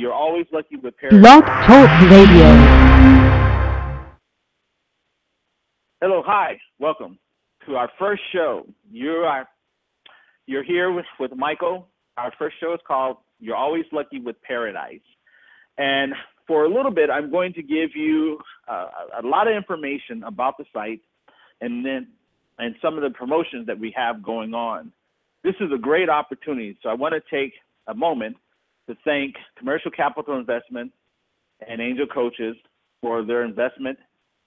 You're always lucky with Blog Paradise. Talk Radio. Hello, hi, welcome to our first show. You're here with Michael. Our first show is called "You're Always Lucky with Paradise," and for a little bit, I'm going to give you a lot of information about the site, and some of the promotions that we have going on. This is a great opportunity, so I want to take a moment to thank Commercial Capital Investment and Angel Coaches for their investment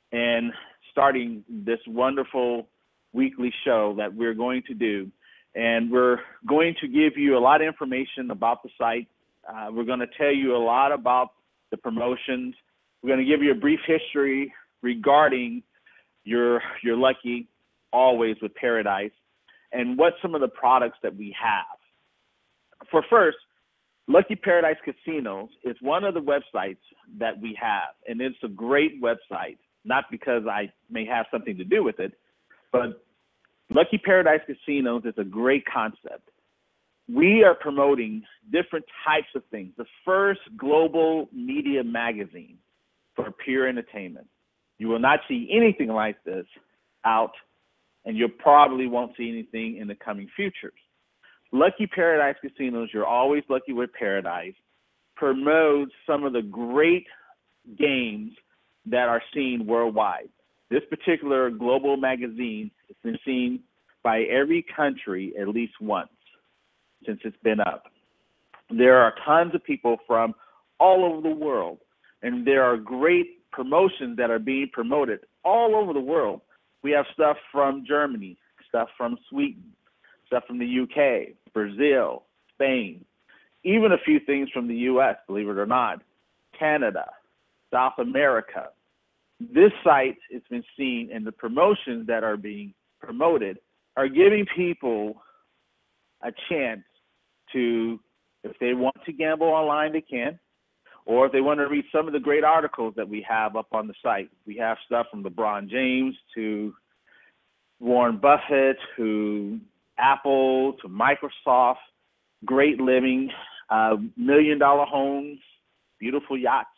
in starting this wonderful weekly show that we're going to do. And we're going to give you a lot of information about the site. We're going to tell you a lot about the promotions. We're going to give you a brief history regarding your Lucky Always with Paradise and what some of the products that we have. For first, Lucky Paradise Casinos is one of the websites that we have, and it's a great website, not because I may have something to do with it, but Lucky Paradise Casinos is a great concept. We are promoting different types of things. The first global media magazine for pure entertainment. You will not see anything like this out, and you probably won't see anything in the coming futures. Lucky Paradise Casinos, You're Always Lucky with Paradise, promotes some of the great games that are seen worldwide. This particular global magazine has been seen by every country at least once since it's been up. There are tons of people from all over the world, and there are great promotions that are being promoted all over the world. We have stuff from Germany, stuff from Sweden, stuff from the UK, Brazil, Spain, even a few things from the US, believe it or not, Canada, South America. This site has been seen, and the promotions that are being promoted are giving people a chance to, if they want to gamble online, they can, or if they want to read some of the great articles that we have up on the site. We have stuff from LeBron James to Warren Buffett to Apple to Microsoft, great living, $1 million homes, beautiful yachts,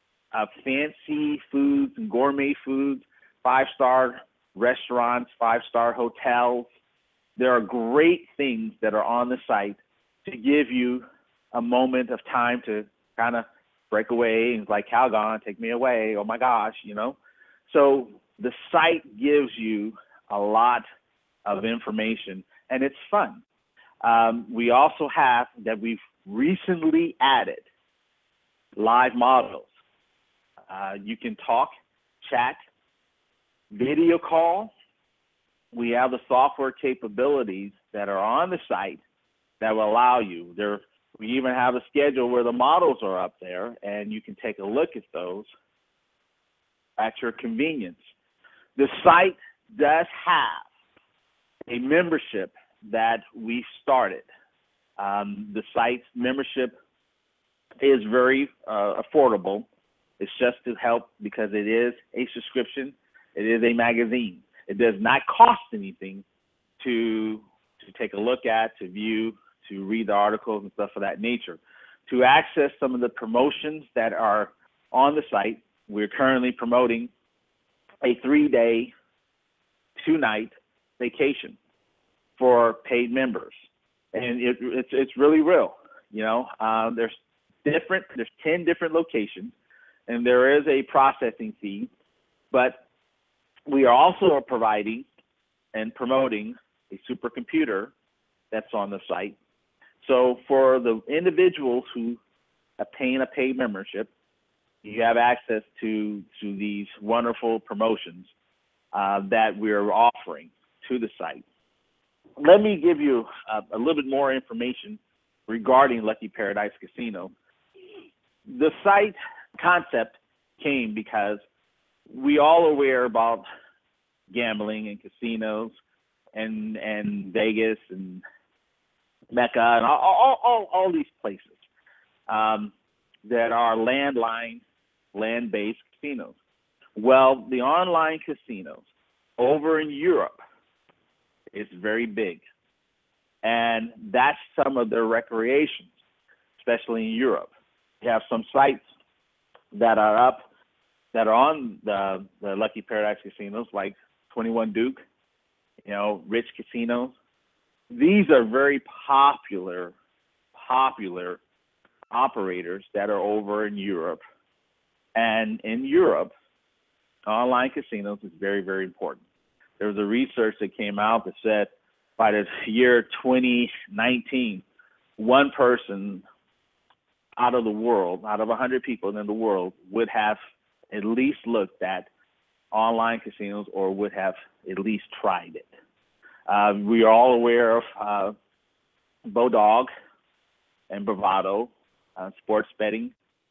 fancy foods and gourmet foods, 5-star restaurants, 5-star hotels. There are great things that are on the site to give you a moment of time to kind of break away and like, Calgon, take me away. Oh my gosh, you know. So the site gives you a lot of information, and it's fun. We also have that we've recently added live models. You can talk, chat, video call. We have the software capabilities that are on the site that will allow you. We even have a schedule where the models are up there, and you can take a look at those at your convenience. The site does have a membership that we started. The site's membership is very affordable. It's just to help because it is a subscription. It is a magazine. It does not cost anything to take a look at, to view, to read the articles and stuff of that nature. To access some of the promotions that are on the site, we're currently promoting a 3-day, 2-night vacation for paid members, and it's really real. You know, there's 10 different locations, and there is a processing fee, but we are also providing and promoting a supercomputer that's on the site. So for the individuals who obtain a paid membership, you have access to these wonderful promotions that we're offering to the site. Let me give you a little bit more information regarding Lucky Paradise Casino. The site concept came because we all are aware about gambling and casinos and Vegas and Mecca and all these places that are land-based casinos. Well, the online casinos over in Europe is very big, and that's some of their recreations, especially in Europe. We have some sites that are up that are on the Lucky Paradise casinos, like 21 Duke, Rich Casinos. These are very popular operators that are over in Europe. And in Europe, online casinos is very, very important. There was a research that came out that said by the year 2019, one person out of the world, out of 100 people in the world, would have at least looked at online casinos or would have at least tried it. We are all aware of Bodog and Bravado, sports betting,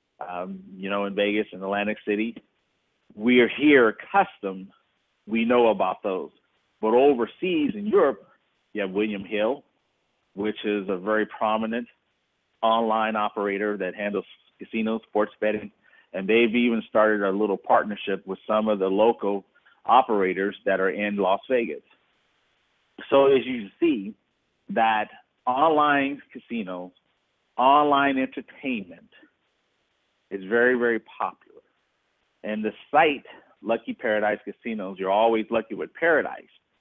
in Vegas and Atlantic City. We are here accustomed, we know about those. But overseas in Europe, you have William Hill, which is a very prominent online operator that handles casinos, sports betting, and they've even started a little partnership with some of the local operators that are in Las Vegas. So as you see, that online casinos, online entertainment is very, very popular. And the site, Lucky Paradise Casinos, you're always lucky with Paradise,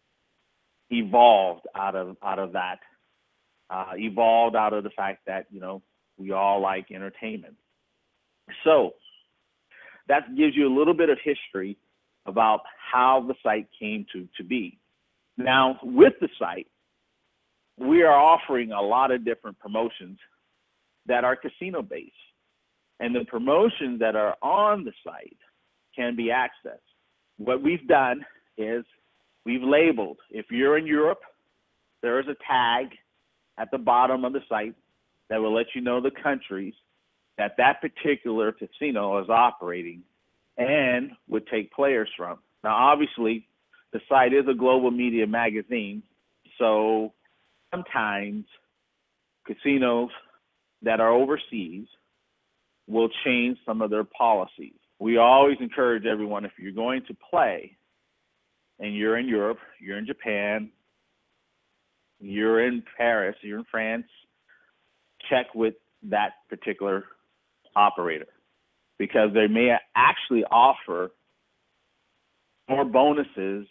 evolved out of that. Evolved out of the fact that, we all like entertainment. So that gives you a little bit of history about how the site came to be. Now, with the site, we are offering a lot of different promotions that are casino-based. And the promotions that are on the site can be accessed. What we've done is we've labeled, if you're in Europe, there is a tag at the bottom of the site that will let you know the countries that particular casino is operating and would take players from. Now, obviously, the site is a global media magazine, so sometimes casinos that are overseas will change some of their policies. We always encourage everyone, if you're going to play and you're in Europe, you're in Japan, you're in Paris, you're in France, check with that particular operator, because they may actually offer more bonuses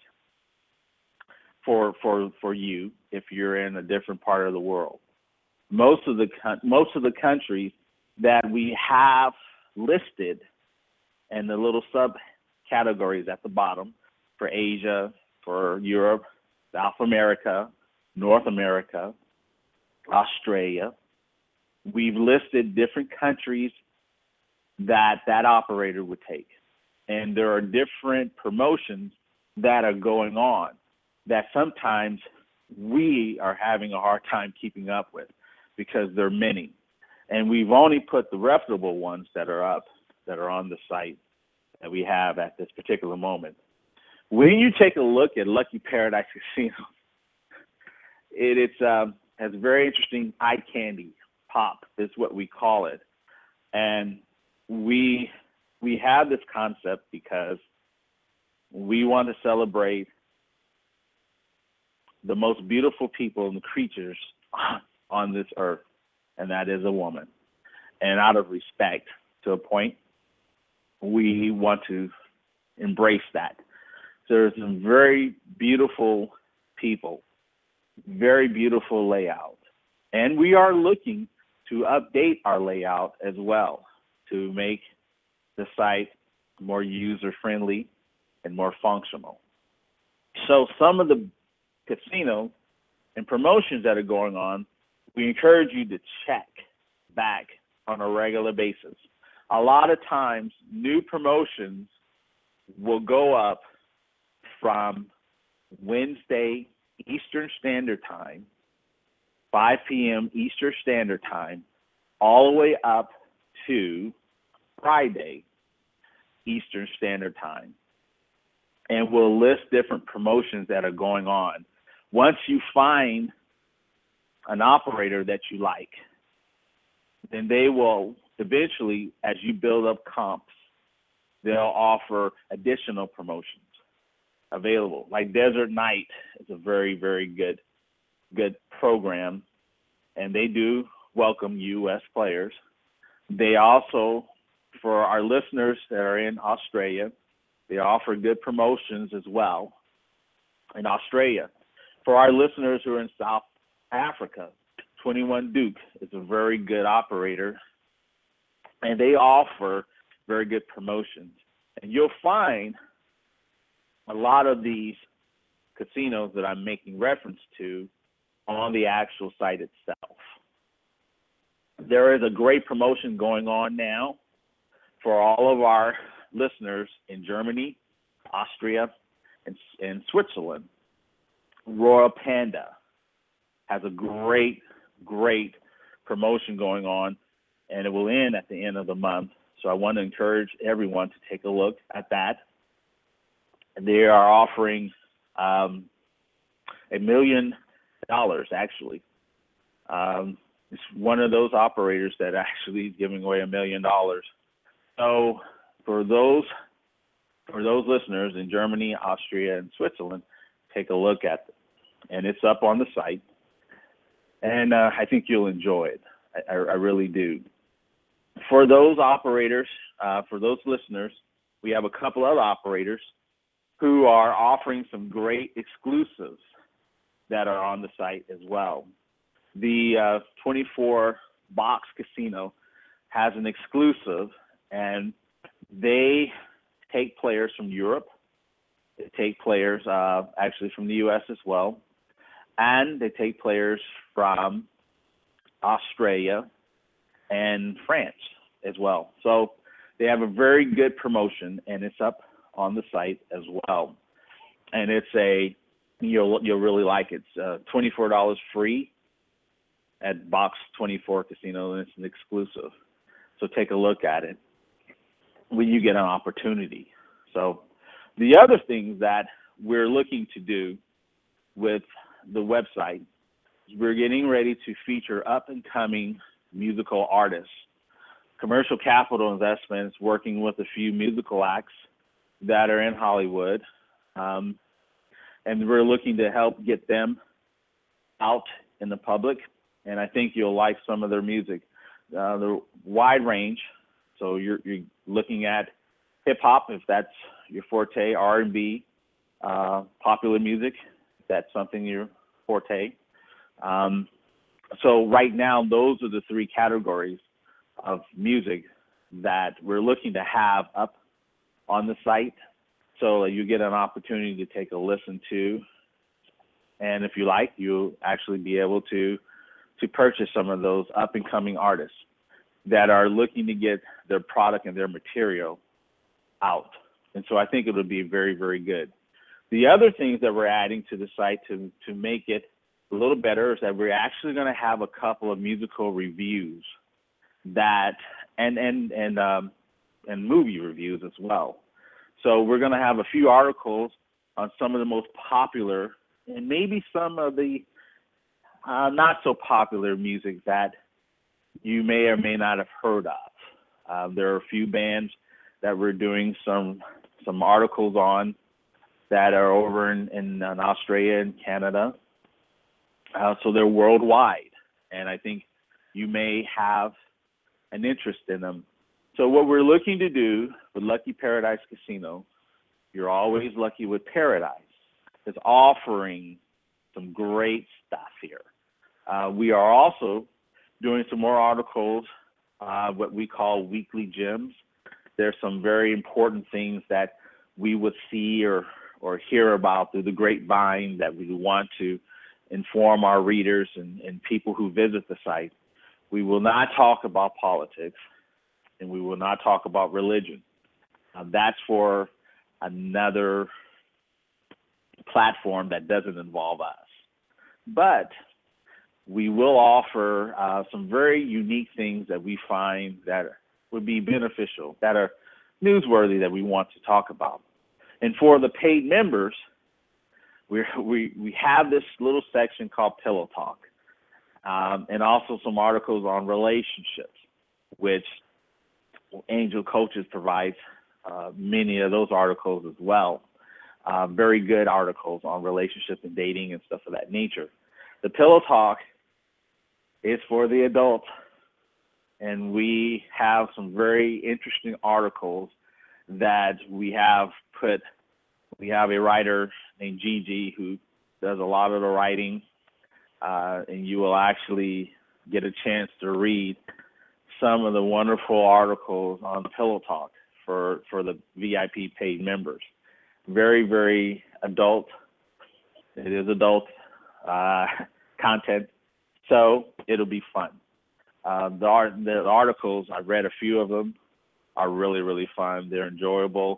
for you if you're in a different part of the world. Most of the countries that we have listed and the little subcategories at the bottom for Asia, for Europe, South America, North America, Australia, we've listed different countries that operator would take. And there are different promotions that are going on that sometimes we are having a hard time keeping up with because there are many. And we've only put the reputable ones that are up, that are on the site that we have at this particular moment. When you take a look at Lucky Paradise Casino, it has very interesting eye candy pop is what we call it. And we have this concept because we want to celebrate the most beautiful people and the creatures on this earth, and that is a woman. And out of respect to a point, we want to embrace that. So there's some very beautiful people, very beautiful layout. And we are looking to update our layout as well to make the site more user-friendly and more functional. So some of the casinos and promotions that are going on, we encourage you to check back on a regular basis. A lot of times, new promotions will go up from Wednesday Eastern Standard Time, 5 p.m. Eastern Standard Time, all the way up to Friday Eastern Standard Time. And we'll list different promotions that are going on. Once you find an operator that you like, then they will eventually, as you build up comps, they'll offer additional promotions available. Like Desert Night is a very, very good program, and they do welcome U.S. players. They also, for our listeners that are in Australia, they offer good promotions as well in Australia. For our listeners who are in South Africa, 21 Duke is a very good operator, and they offer very good promotions. And you'll find a lot of these casinos that I'm making reference to on the actual site itself. There is a great promotion going on now for all of our listeners in Germany, Austria, and Switzerland. Royal Panda has a great promotion going on, and it will end at the end of the month. So I want to encourage everyone to take a look at that. They are offering $1 million, actually. It's one of those operators that actually is giving away $1 million. So for those listeners in Germany, Austria, and Switzerland, take a look at it. And it's up on the site. And I think you'll enjoy it. I really do. For those operators, for those listeners, we have a couple other operators who are offering some great exclusives that are on the site as well. The 24 Box Casino has an exclusive, and they take players from Europe. They take players actually from the U.S. as well, and they take players from Australia and France as well. So they have a very good promotion, and it's up on the site as well. And it's you'll really like it. It's $24 free at Box 24 Casino, and it's an exclusive. So take a look at it when you get an opportunity. So the other things that we're looking to do with the website is we're getting ready to feature up-and-coming musical artists. Commercial Capital Investments working with a few musical acts that are in Hollywood, and we're looking to help get them out in the public, and I think you'll like some of their music. The wide range, so you're looking at hip-hop, if that's your forte, R&B, popular music, if that's something your forte. So right now, those are the three categories of music that we're looking to have up on the site, so you get an opportunity to take a listen to, and if you like, you'll actually be able to purchase some of those up-and-coming artists that are looking to get their product and their material out. And so I think it would be very, very good. The other things that we're adding to the site to make it a little better is that we're actually going to have a couple of musical reviews that and movie reviews as well. So we're going to have a few articles on some of the most popular and maybe some of the not so popular music that you may or may not have heard of. There are a few bands that we're doing some articles on that are over in Australia and Canada. So they're worldwide, and I think you may have an interest in them. So what we're looking to do with Lucky Paradise Casino, you're always lucky with Paradise, is offering some great stuff here. We are also doing some more articles, what we call weekly gems. There's some very important things that we would see or hear about through the grapevine that we want to inform our readers and people who visit the site. We will not talk about politics, and we will not talk about religion. That's for another platform that doesn't involve us. But we will offer some very unique things that we find that would be beneficial, that are newsworthy, that we want to talk about. And for the paid members, we have this little section called Pillow Talk, and also some articles on relationships, which Angel Coaches provides many of those articles as well. Very good articles on relationships and dating and stuff of that nature. The Pillow Talk is for the adults. and we have some very interesting articles that we have put. We have a writer named Gigi who does a lot of the writing, and you will actually get a chance to read some of the wonderful articles on Pillow Talk for the VIP paid members. Very, very adult. It is adult content, so it'll be fun. The articles, I've read a few of them, are really, really fun. They're enjoyable.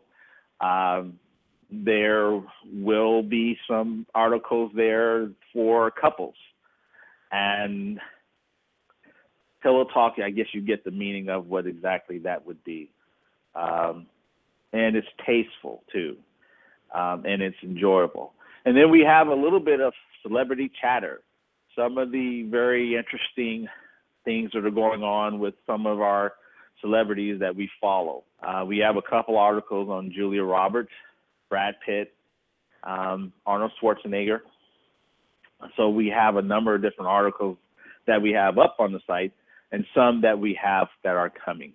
There will be some articles there for couples. And Pillow Talk, I guess you get the meaning of what exactly that would be. And it's tasteful, too, and it's enjoyable. And then we have a little bit of celebrity chatter, some of the very interesting things that are going on with some of our celebrities that we follow. We have a couple articles on Julia Roberts, Brad Pitt, Arnold Schwarzenegger. So we have a number of different articles that we have up on the site, and some that we have that are coming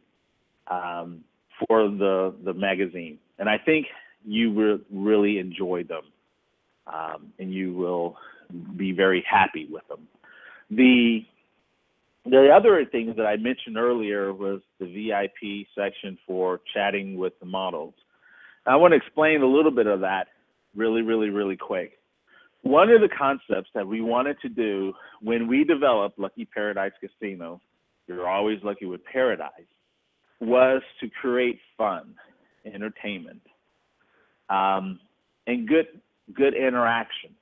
for the magazine. And I think you will really enjoy them, and you will be very happy with them. The other things that I mentioned earlier was the VIP section for chatting with the models. I want to explain a little bit of that really, really, really quick. One of the concepts that we wanted to do when we developed Lucky Paradise Casino, You're Always Lucky with Paradise, was to create fun, entertainment, and good interaction.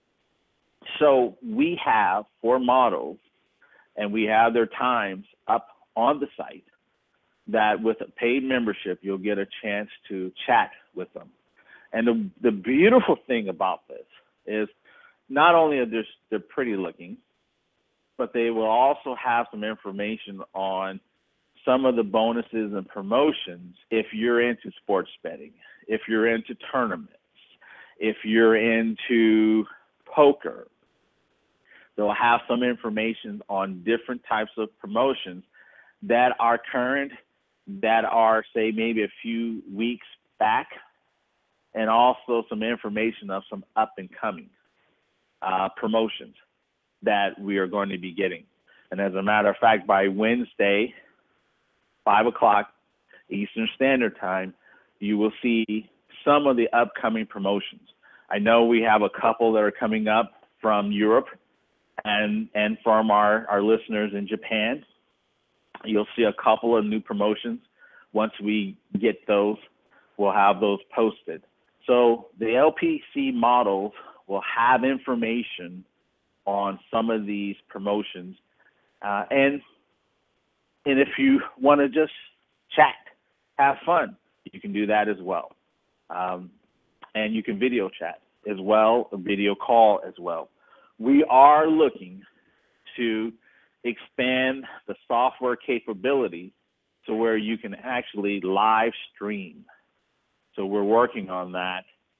So we have 4 models, and we have their times up on the site, that with a paid membership, you'll get a chance to chat with them. And the beautiful thing about this is not only are they're pretty looking, but they will also have some information on some of the bonuses and promotions if you're into sports betting, if you're into tournaments, if you're into poker. They'll have some information on different types of promotions that are current, that are, say, maybe a few weeks back, and also some information of some up-and-coming promotions that we are going to be getting. And as a matter of fact, by Wednesday, 5 o'clock Eastern Standard Time, you will see some of the upcoming promotions. I know we have a couple that are coming up from Europe and from our listeners in Japan. You'll see a couple of new promotions. Once we get those, we'll have those posted. So the LPC models will have information on some of these promotions. And if you want to just chat, have fun, you can do that as well. And you can video chat as well, a video call as well. We are looking to expand the software capability to where you can actually live stream. So we're working on that,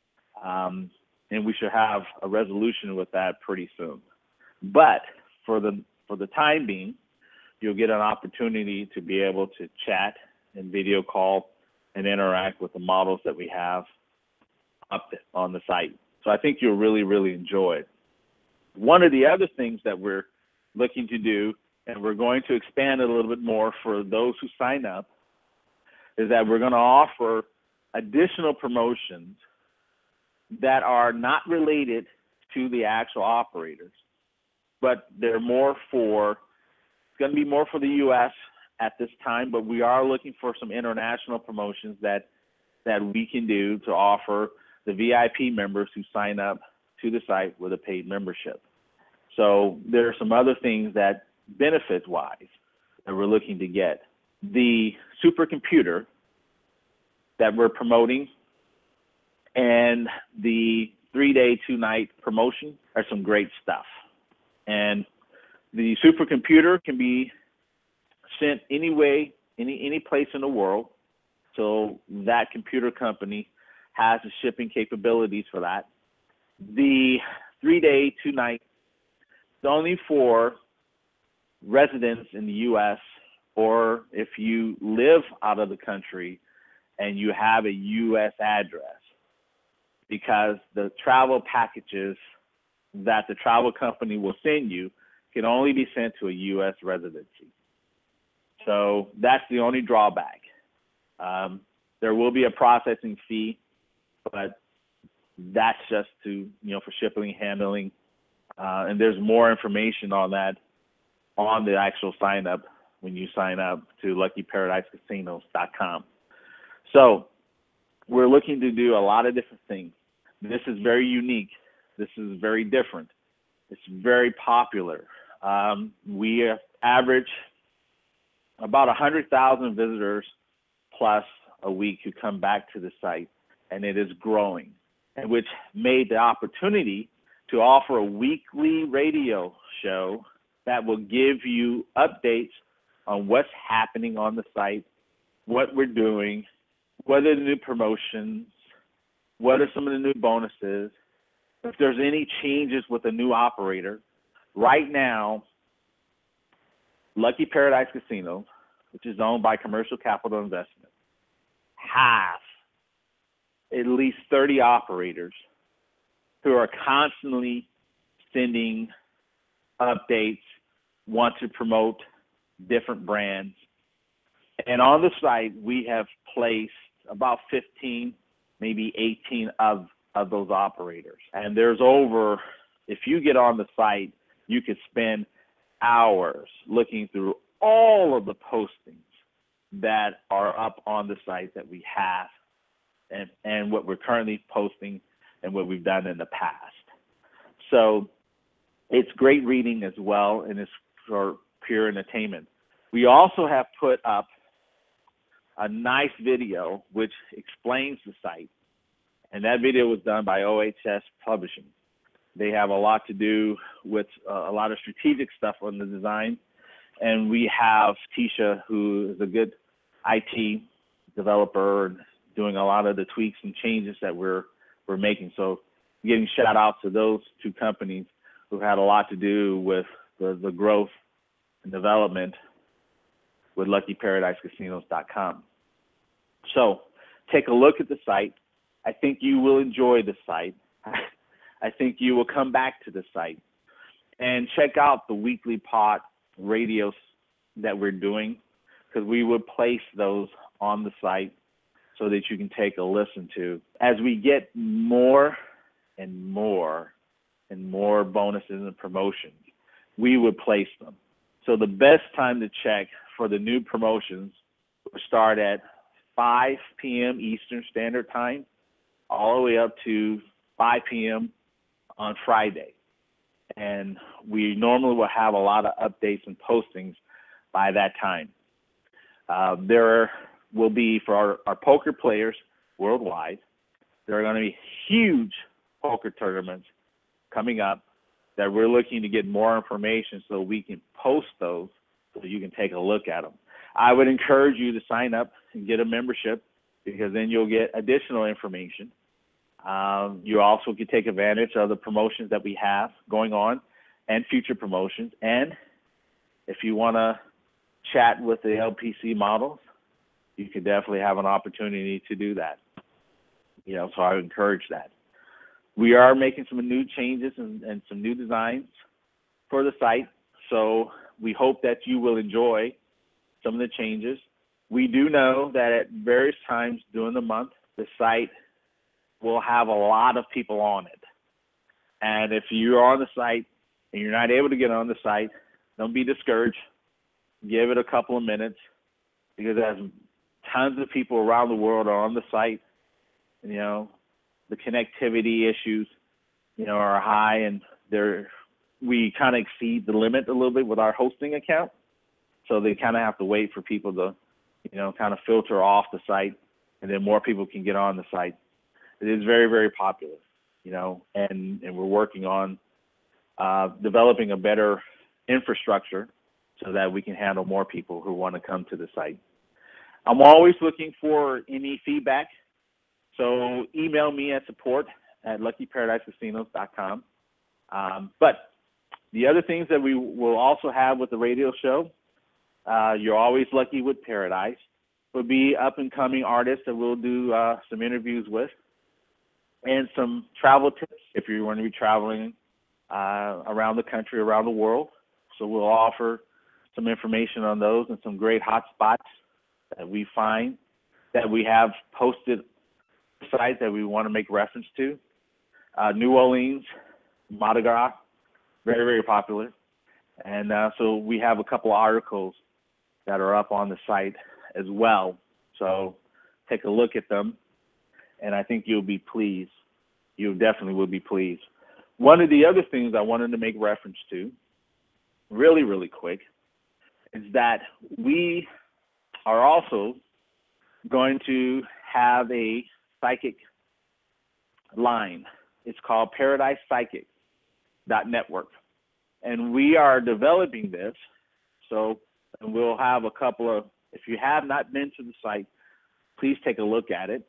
and we should have a resolution with that pretty soon. But for the time being, you'll get an opportunity to be able to chat and video call and interact with the models that we have up on the site. So I think you'll really, really enjoy it. One of the other things that we're looking to do, and we're going to expand it a little bit more for those who sign up, is that we're going to offer additional promotions that are not related to the actual operators, but they're it's going to be more for the U.S. at this time, but we are looking for some international promotions that we can do to offer the VIP members who sign up to the site with a paid membership. So there are some other things that, benefits-wise, that we're looking to get. The supercomputer that we're promoting and the 3-day, 2-night promotion are some great stuff. And the supercomputer can be sent any way, any place in the world. So that computer company has the shipping capabilities for that. The 3-day, 2-night is only for residents in the U.S. or if you live out of the country and you have a U.S. address, because the travel packages that the travel company will send you can only be sent to a U.S. residency. So that's the only drawback. There will be a processing fee, but that's just to, for shipping and handling. And there's more information on that on the actual sign up when you sign up to LuckyParadiseCasinos.com. So we're looking to do a lot of different things. This is very unique. This is very different. It's very popular. We average about 100,000 visitors plus a week who come back to the site, and it is growing, and which made the opportunity to offer a weekly radio show that will give you updates on what's happening on the site, what we're doing, what are the new promotions, what are some of the new bonuses, if there's any changes with a new operator. Right now, Lucky Paradise Casino, which is owned by Commercial Capital Investment, has at least 30 operators who are constantly sending updates, want to promote different brands. And on the site, we have placed about 15, maybe 18 of those operators. And there's over, if you get on the site, you could spend hours looking through all of the postings that are up on the site that we have and what we're currently posting and what we've done in the past. So it's great reading as well, and it's for pure entertainment. We also have put up a nice video which explains the site, and that video was done by OHS Publishing. They have a lot to do with a lot of strategic stuff on the design, and we have Tisha, who is a good IT developer and doing a lot of the tweaks and changes that we're making. So giving shout out to those two companies who had a lot to do with the growth and development with LuckyParadiseCasinos.com. So take a look at the site. I think you will enjoy the site. I think you will come back to the site and check out the weekly pot radios that we're doing, because we would place those on the site so that you can take a listen to. As we get more and more and more bonuses and promotions, we would place them. So the best time to check for the new promotions will start at 5 p.m. Eastern Standard Time all the way up to 5 p.m. on Friday. And we normally will have a lot of updates and postings by that time. There will be, for our poker players worldwide, there are going to be huge poker tournaments coming up that we're looking to get more information so we can post those so you can take a look at them. I would encourage you to sign up and get a membership, because then you'll get additional information. You also can take advantage of the promotions that we have going on and future promotions. And if you want to chat with the LPC models, you can definitely have an opportunity to do that. So I would encourage that. We are making some new changes and some new designs for the site, so we hope that you will enjoy some of the changes. We do know that at various times during the month, the site will have a lot of people on it. And if you're on the site and you're not able to get on the site, don't be discouraged. Give it a couple of minutes, because as tons of people around the world are on the site, the connectivity issues, are high, and we kind of exceed the limit a little bit with our hosting account. So they kind of have to wait for people to, kind of filter off the site, and then more people can get on the site. It is very, very popular, and we're working on developing a better infrastructure so that we can handle more people who want to come to the site. I'm always looking for any feedback, so email me at support@LuckyParadiseCasinos.com. But the other things that we will also have with the radio show, You're Always Lucky with Paradise. Would be up and coming artists that we'll do some interviews with, and some travel tips if you're going to be traveling around the country, around the world. So we'll offer some information on those and some great hot spots that we find that we have posted sites that we want to make reference to. New Orleans, Mardi Gras, very, very popular. And so we have a couple of articles that are up on the site as well. So take a look at them, and I think you'll be pleased. You definitely will be pleased. One of the other things I wanted to make reference to, really, really quick, is that we are also going to have a psychic line. It's called ParadisePsychic.network. And we are developing this, so and we'll have a couple of, if you have not been to the site, please take a look at it.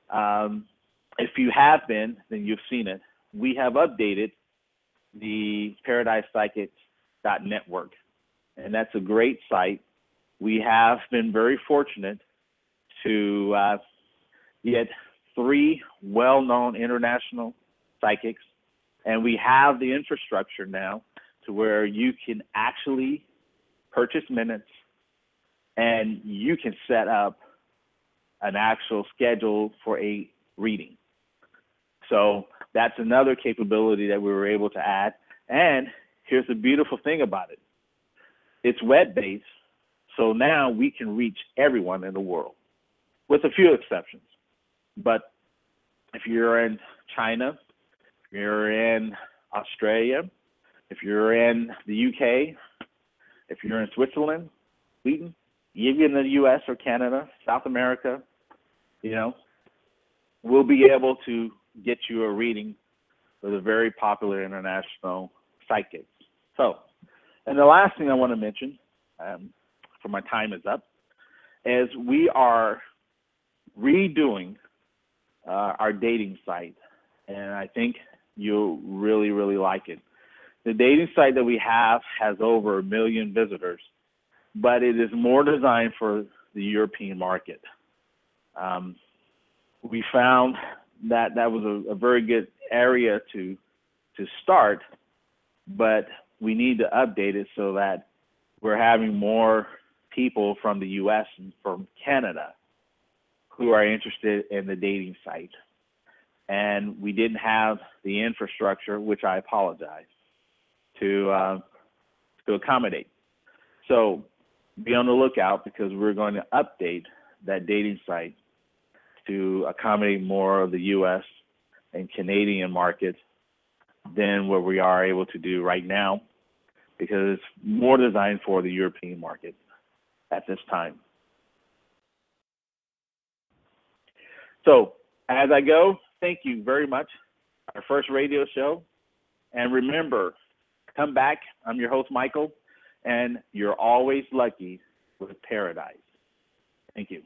If you have been, then you've seen it. We have updated the ParadisePsychic.network, and that's a great site. We have been very fortunate to get 3 well-known international psychics, and we have the infrastructure now to where you can actually purchase minutes and you can set up an actual schedule for a reading. So that's another capability that we were able to add. And here's the beautiful thing about it. It's web-based, so now we can reach everyone in the world, with a few exceptions. But if you're in China, if you're in Australia, if you're in the UK, if you're in Switzerland, Sweden, even in the US or Canada, South America, we'll be able to get you a reading with a very popular international psychic. So, and the last thing I want to mention, for my time is up, is we are redoing our dating site, and I think you'll really, really like it. The dating site that we have has over 1 million visitors, but it is more designed for the European market. We found that was a very good area to start, but we need to update it so that we're having more people from the U.S. and from Canada who are interested in the dating site. And we didn't have the infrastructure, which I apologize, to accommodate. So be on the lookout, because we're going to update that dating site to accommodate more of the U.S. and Canadian market than what we are able to do right now, because it's more designed for the European market at this time. So as I go, thank you very much. Our first radio show. And remember, come back. I'm your host, Michael, and you're always lucky with Paradise. Thank you.